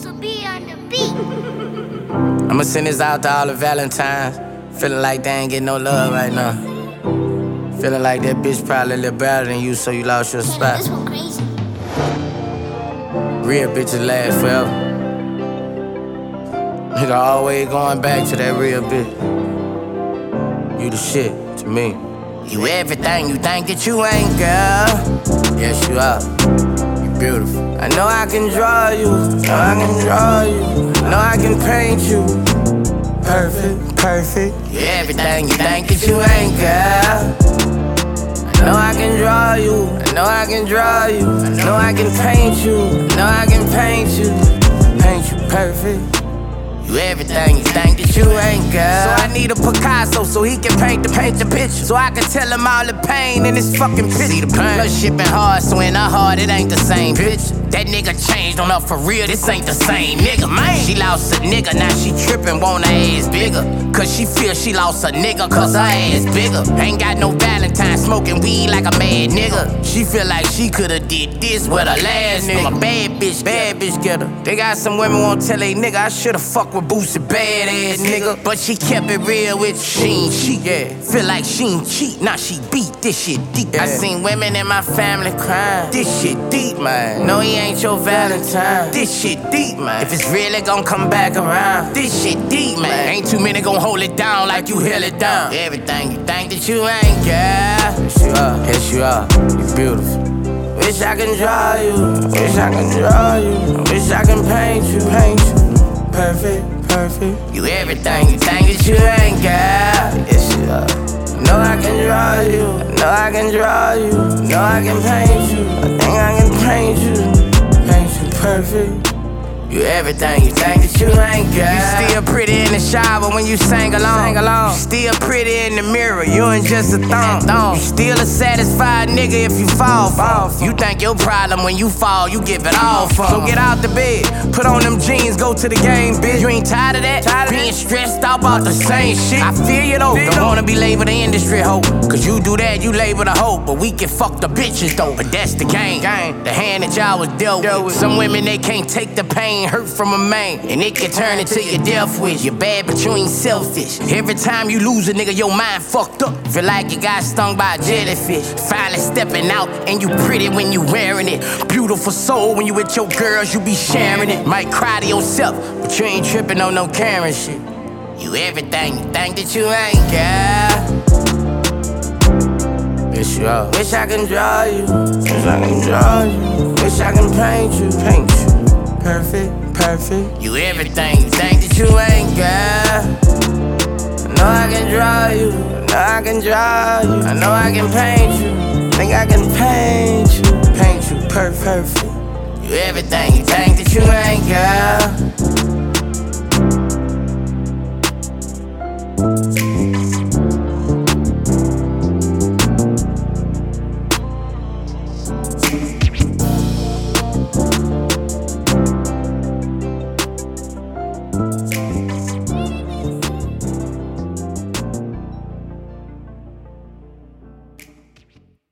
I'ma send this out to all the Valentines. Feeling like they ain't getting no love right now. Feeling like that bitch probably a little better than you, so you lost your spot. This one crazy. Real bitches last forever. Nigga always going back to that real bitch. You the shit to me. You everything you think that you ain't, girl. Yes, you are. You beautiful. I know I can draw you. Know I can draw you. Know I can paint you. Perfect, perfect. You everything you think that you ain't, girl. I know I can draw you. I know I can draw you. I know I can paint you. I know I can paint you. Paint you perfect. You everything you think that you ain't, girl. So I need a Picasso so he can paint the picture. So I can tell him all the pain in this fucking picture. See the pain. Plus shipping hard, so in her heart it ain't the same bitch. That nigga changed on her for real, this ain't the same nigga, man. She lost a nigga, now she trippin', want her ass bigger. Cause she feel she lost a nigga, cause her ass bigger. Ain't got no Valentine, smoking weed like a mad nigga. She feel like she coulda did this with her last nigga. I'm a bad bitch getter. They got some women won't tell they nigga I shoulda fucked with Boosie, bad ass nigga. But she kept it real with she ain't cheat, yeah. Feel like she ain't cheat, now she beat, this shit deep, yeah. I seen women in my family crying, this shit deep, man. No, he ain't your Valentine, this shit deep, man. If it's really gon' come back around, this shit deep, man. Ain't too many gon' hold it down like you held it down. Everything you think that you ain't, girl. Yes you are, yes you are, you beautiful. Wish I can draw you, wish I can draw you. Wish I can paint you, perfect, perfect. You everything you think that you ain't, girl. Yes you are. Know I can draw you, know I can draw you, know I can paint you. I think I can paint you perfect. You everything you think that you ain't, girl. You still pretty in the shower when you sing along. You still pretty in the mirror, you ain't just a thong. You still a satisfied nigga if you fall. You think your problem when you fall, you give it all for. So get out the bed, put on them jeans, go to the game, bitch. You ain't tired of that? Being stressed out about the same shit. I feel you though, don't wanna be labeled an industry hoe. Cause you do that, you labeled a hoe. But we can fuck the bitches though, but that's the game. The hand that y'all was dealt with. Some women, they can't take the pain. Hurt from a man, and it can turn into your death wish. You're bad, but you ain't selfish. Every time you lose a nigga, your mind fucked up. Feel like you got stung by a jellyfish. Finally stepping out, and you pretty when you wearing it. Beautiful soul, when you with your girls, you be sharing it. Might cry to yourself, but you ain't tripping on no Karen shit. You everything you think that you ain't, girl. Yes you are. Wish I can draw you, wish I can draw you. Wish I can paint you, perfect. You everything you think that you ain't, girl. I know I can draw you, I know I can draw you. I know I can paint you, think I can paint you perfect. You everything you think that you ain't, girl.